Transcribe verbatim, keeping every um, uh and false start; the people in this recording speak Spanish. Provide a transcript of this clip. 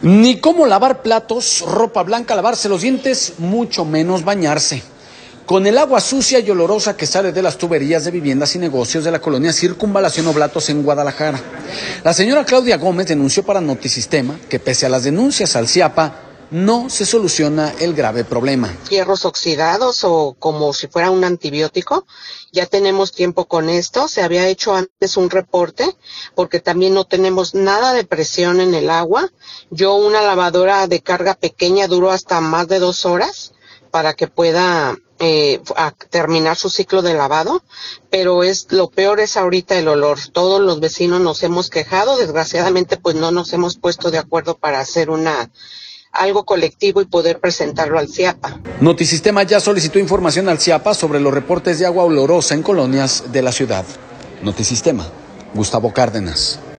Ni cómo lavar platos, ropa blanca, lavarse los dientes, mucho menos bañarse. Con el agua sucia y olorosa que sale de las tuberías de viviendas y negocios de la colonia Circunvalación Oblatos en Guadalajara. La señora Claudia Gómez denunció para Notisistema que pese a las denuncias al C I A P A, no se soluciona el grave problema. Hierros oxidados o como si fuera un antibiótico. Ya tenemos tiempo con esto. Se había hecho antes un reporte porque también no tenemos nada de presión en el agua. Yo una lavadora de carga pequeña duró hasta más de dos horas para que pueda eh, a terminar su ciclo de lavado, pero es lo peor es ahorita el olor. Todos los vecinos nos hemos quejado, desgraciadamente pues no nos hemos puesto de acuerdo para hacer una algo colectivo y poder presentarlo al C I A P A. Notisistema ya solicitó información al C I A P A sobre los reportes de agua olorosa en colonias de la ciudad. Notisistema, Gustavo Cárdenas.